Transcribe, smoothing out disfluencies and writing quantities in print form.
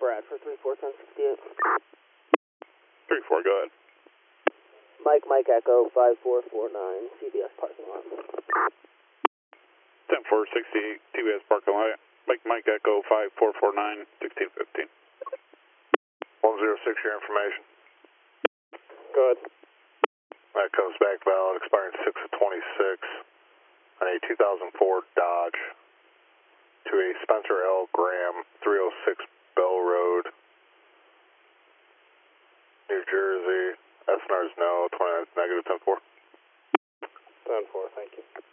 Bradford 341068. 3-4, go ahead. Mike Echo 5449, CBS parking lot. 10-4, 68, TBS parking lot. Mike Echo 5449, 1615. 106, your information. Go ahead. That comes back valid, expiring 6/26 on a 2004 Dodge to a Spencer L. Graham, 306 Bell Road, New Jersey. SNR's no, 29 negative 10-4. 10-4, thank you.